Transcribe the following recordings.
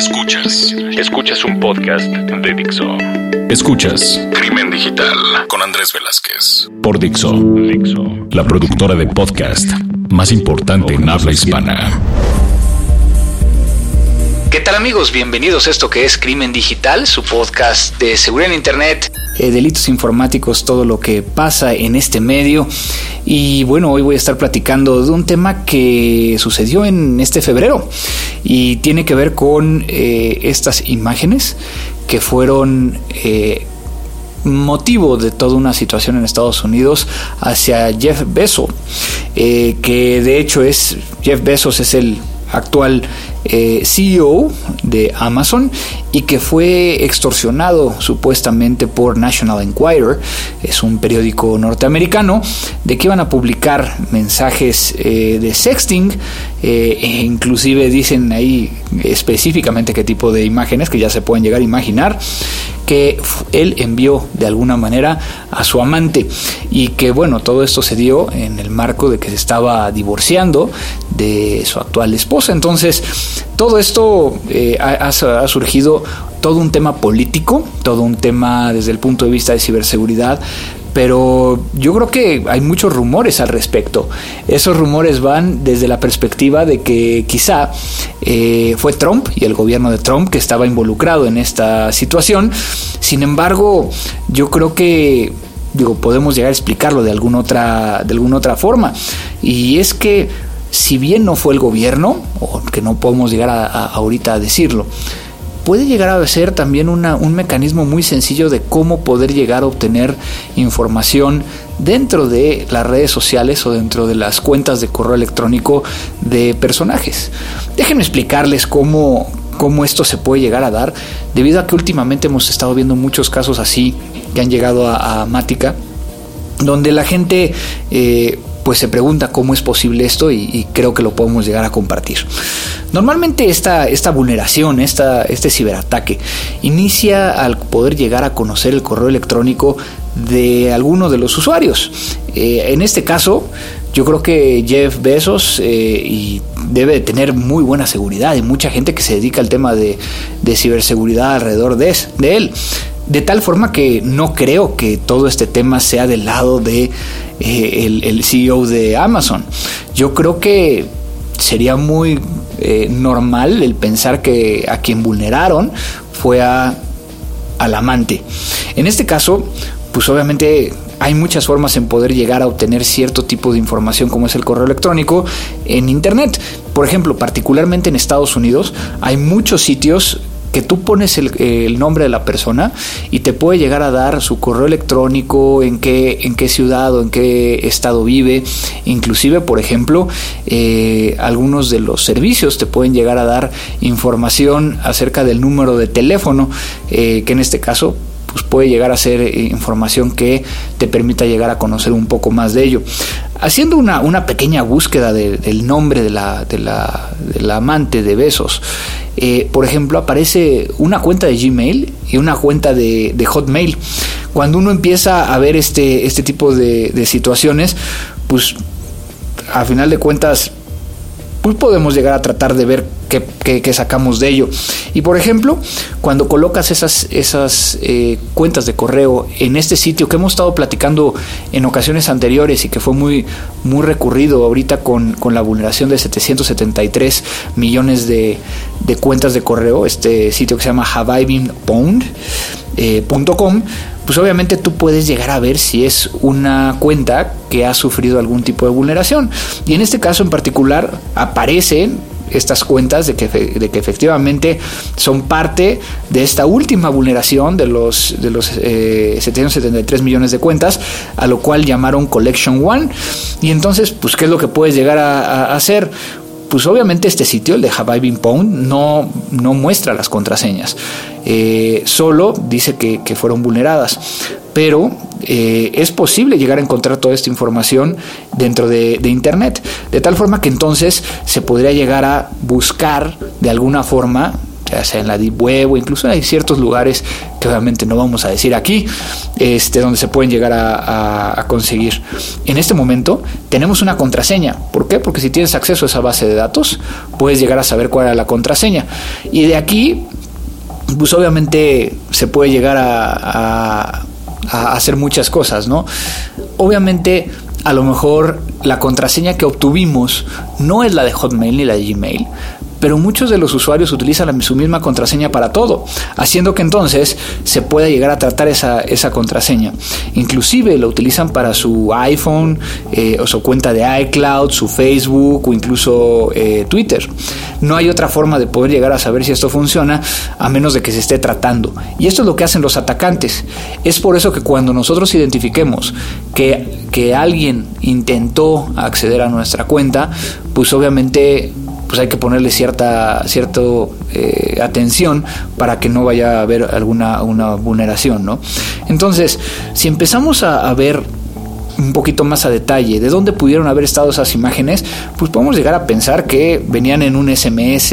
Escuchas un podcast de Dixo. Escuchas Crimen Digital con Andrés Velázquez por Dixo, la productora de podcast más importante en habla hispana. ¿Qué tal, amigos? Bienvenidos a esto que es Crimen Digital, su podcast de seguridad en internet, delitos informáticos, todo lo que pasa en este medio. Y bueno, hoy voy a estar platicando de un tema que sucedió en este febrero y tiene que ver con estas imágenes que fueron motivo de toda una situación en Estados Unidos hacia Jeff Bezos, que de hecho Jeff Bezos es el actual CEO de Amazon y que fue extorsionado supuestamente por National Enquirer, es un periódico norteamericano, de que iban a publicar mensajes de sexting, e inclusive dicen ahí específicamente qué tipo de imágenes, que ya se pueden llegar a imaginar, que él envió de alguna manera a su amante, y que bueno, todo esto se dio en el marco de que se estaba divorciando de su actual esposa. Entonces todo esto ha surgido todo un tema político, todo un tema desde el punto de vista de ciberseguridad, pero yo creo que hay muchos rumores al respecto. Esos rumores van desde la perspectiva de que quizá fue Trump y el gobierno de Trump que estaba involucrado en esta situación. Sin embargo, yo creo que podemos llegar a explicarlo de alguna otra forma, y es que si bien no fue el gobierno, o que no podemos llegar ahorita a decirlo, puede llegar a ser también un mecanismo muy sencillo de cómo poder llegar a obtener información dentro de las redes sociales o dentro de las cuentas de correo electrónico de personajes. Déjenme explicarles cómo esto se puede llegar a dar, debido a que últimamente hemos estado viendo muchos casos así que han llegado a Mática, donde la gente pues se pregunta cómo es posible esto, y creo que lo podemos llegar a compartir. Normalmente esta vulneración, este ciberataque, inicia al poder llegar a conocer el correo electrónico de alguno de los usuarios. En este caso, yo creo que Jeff Bezos y debe de tener muy buena seguridad. Hay mucha gente que se dedica al tema de ciberseguridad alrededor de él. De tal forma que no creo que todo este tema sea del lado de el CEO de Amazon. Yo creo que sería muy normal el pensar que a quien vulneraron fue al amante. En este caso, pues obviamente hay muchas formas en poder llegar a obtener cierto tipo de información, como es el correo electrónico en internet. Por ejemplo, particularmente en Estados Unidos, hay muchos sitios que tú pones el nombre de la persona y te puede llegar a dar su correo electrónico, en qué ciudad o en qué estado vive. Inclusive, por ejemplo, algunos de los servicios te pueden llegar a dar información acerca del número de teléfono, que en este caso pues puede llegar a ser información que te permita llegar a conocer un poco más de ello. Haciendo una pequeña búsqueda del nombre de la amante de Bezos, por ejemplo, aparece una cuenta de Gmail y una cuenta de Hotmail. Cuando uno empieza a ver este tipo de situaciones, pues a final de cuentas pues podemos llegar a tratar de ver qué sacamos de ello. Y por ejemplo, cuando colocas esas cuentas de correo en este sitio que hemos estado platicando en ocasiones anteriores y que fue muy, muy recurrido ahorita con la vulneración de 773 millones de cuentas de correo, este sitio que se llama HaveIBeenPwned.com, pues obviamente tú puedes llegar a ver si es una cuenta que ha sufrido algún tipo de vulneración. Y en este caso en particular aparecen estas cuentas de que efectivamente son parte de esta última vulneración de los 773 millones de cuentas, a lo cual llamaron Collection One. Y entonces, pues, ¿qué es lo que puedes llegar a hacer? Pues obviamente este sitio, el de HaveIBeenPwned, no muestra las contraseñas, solo dice que fueron vulneradas, pero es posible llegar a encontrar toda esta información dentro de internet, de tal forma que entonces se podría llegar a buscar de alguna forma ya sea en la Deep Web o incluso hay ciertos lugares que obviamente no vamos a decir aquí, donde se pueden llegar a conseguir. En este momento tenemos una contraseña. ¿Por qué? Porque si tienes acceso a esa base de datos, puedes llegar a saber cuál era la contraseña. Y de aquí, pues obviamente se puede llegar a hacer muchas cosas, ¿no? Obviamente, a lo mejor la contraseña que obtuvimos no es la de Hotmail ni la de Gmail, pero muchos de los usuarios utilizan su misma contraseña para todo, haciendo que entonces se pueda llegar a tratar esa contraseña. Inclusive lo utilizan para su iPhone, o su cuenta de iCloud, su Facebook o incluso Twitter. No hay otra forma de poder llegar a saber si esto funciona a menos de que se esté tratando. Y esto es lo que hacen los atacantes. Es por eso que cuando nosotros identifiquemos que alguien intentó acceder a nuestra cuenta, pues obviamente pues hay que ponerle cierta atención para que no vaya a haber una vulneración, ¿no? Entonces, si empezamos a ver un poquito más a detalle de dónde pudieron haber estado esas imágenes, pues podemos llegar a pensar que venían en un SMS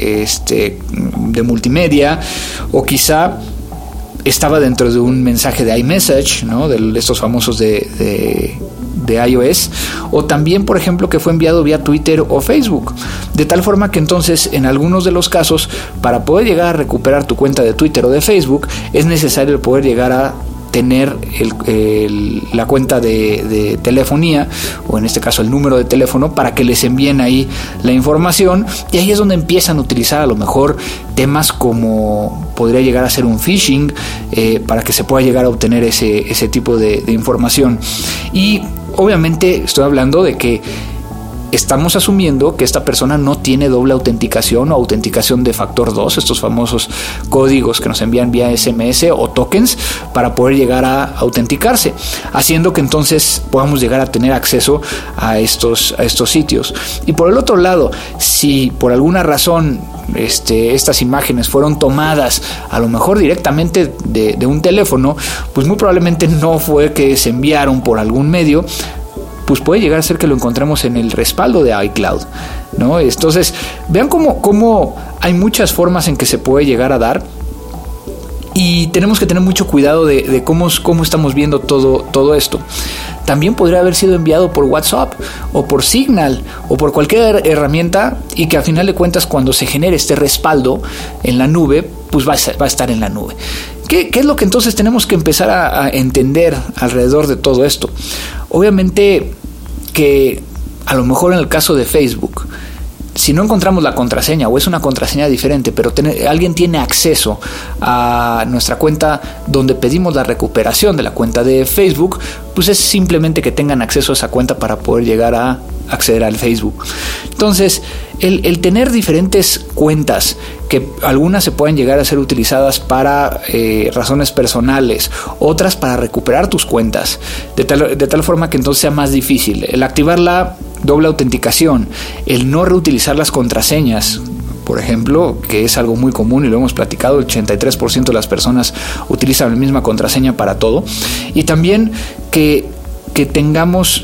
de multimedia, o quizá estaba dentro de un mensaje de iMessage, ¿no? De estos famosos de iOS, o también, por ejemplo, que fue enviado vía Twitter o Facebook, de tal forma que entonces en algunos de los casos, para poder llegar a recuperar tu cuenta de Twitter o de Facebook, es necesario poder llegar a tener la cuenta de telefonía, o en este caso el número de teléfono, para que les envíen ahí la información. Y ahí es donde empiezan a utilizar a lo mejor temas como podría llegar a ser un phishing, para que se pueda llegar a obtener ese tipo de información. Y obviamente estoy hablando de que estamos asumiendo que esta persona no tiene doble autenticación o autenticación de factor 2, estos famosos códigos que nos envían vía SMS o tokens para poder llegar a autenticarse, haciendo que entonces podamos llegar a tener acceso a estos sitios. Y por el otro lado, si por alguna razón estas imágenes fueron tomadas a lo mejor directamente de un teléfono, pues muy probablemente no fue que se enviaron por algún medio, pues puede llegar a ser que lo encontremos en el respaldo de iCloud, ¿no? Entonces, vean cómo hay muchas formas en que se puede llegar a dar, y tenemos que tener mucho cuidado de cómo estamos viendo todo esto. También podría haber sido enviado por WhatsApp o por Signal o por cualquier herramienta, y que a final de cuentas, cuando se genere este respaldo en la nube, pues va a estar en la nube. ¿Qué es lo que entonces tenemos que empezar a entender alrededor de todo esto? Obviamente que a lo mejor en el caso de Facebook, si no encontramos la contraseña o es una contraseña diferente, pero alguien tiene acceso a nuestra cuenta donde pedimos la recuperación de la cuenta de Facebook, pues es simplemente que tengan acceso a esa cuenta para poder llegar a acceder al Facebook. Entonces, el tener diferentes cuentas, que algunas se pueden llegar a ser utilizadas para razones personales, otras para recuperar tus cuentas, de tal forma que entonces sea más difícil. El activar la doble autenticación, el no reutilizar las contraseñas, por ejemplo, que es algo muy común y lo hemos platicado, el 83% de las personas utilizan la misma contraseña para todo. Y también que tengamos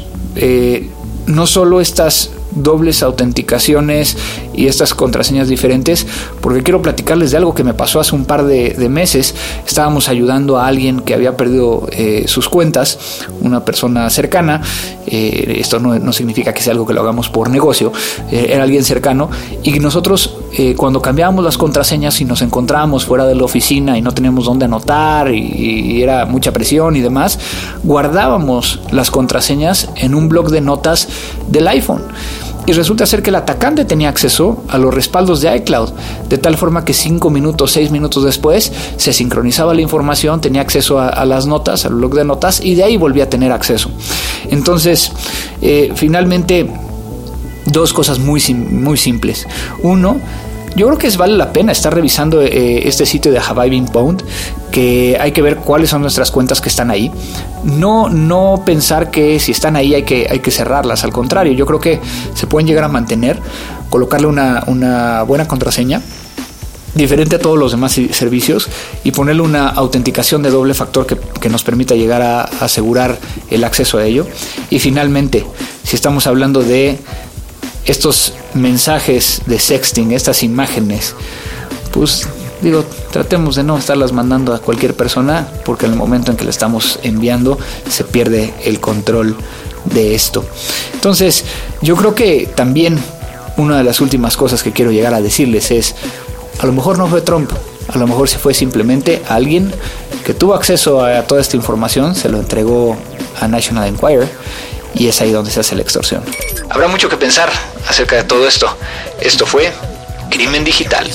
no solo estas dobles autenticaciones y estas contraseñas diferentes, porque quiero platicarles de algo que me pasó hace un par de meses. Estábamos ayudando a alguien que había perdido sus cuentas, una persona cercana. Esto no significa que sea algo que lo hagamos por negocio, era alguien cercano, y nosotros cuando cambiábamos las contraseñas y nos encontrábamos fuera de la oficina y no teníamos dónde anotar y era mucha presión y demás, guardábamos las contraseñas en un bloc de notas del iPhone. Y resulta ser que el atacante tenía acceso a los respaldos de iCloud, de tal forma que 5 minutos, 6 minutos después se sincronizaba la información, tenía acceso a las notas, al bloc de notas, y de ahí volvía a tener acceso. Entonces, finalmente, dos cosas muy simples. Uno, yo creo que vale la pena estar revisando este sitio de Have I Been Pwned, que hay que ver cuáles son nuestras cuentas que están ahí. No pensar que si están ahí hay que cerrarlas. Al contrario, yo creo que se pueden llegar a mantener, colocarle una buena contraseña diferente a todos los demás servicios y ponerle una autenticación de doble factor que nos permita llegar a asegurar el acceso a ello. Y finalmente, si estamos hablando de estos mensajes de sexting, estas imágenes, pues digo, tratemos de no estarlas mandando a cualquier persona, porque en el momento en que la estamos enviando se pierde el control de esto. Entonces, yo creo que también una de las últimas cosas que quiero llegar a decirles es, a lo mejor no fue Trump, a lo mejor se fue simplemente alguien que tuvo acceso a toda esta información, se lo entregó a National Enquirer, y es ahí donde se hace la extorsión. Habrá mucho que pensar acerca de todo esto. Esto fue Crimen Digital.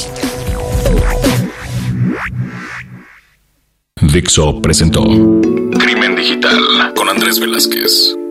Dixo presentó Crimen Digital con Andrés Velázquez.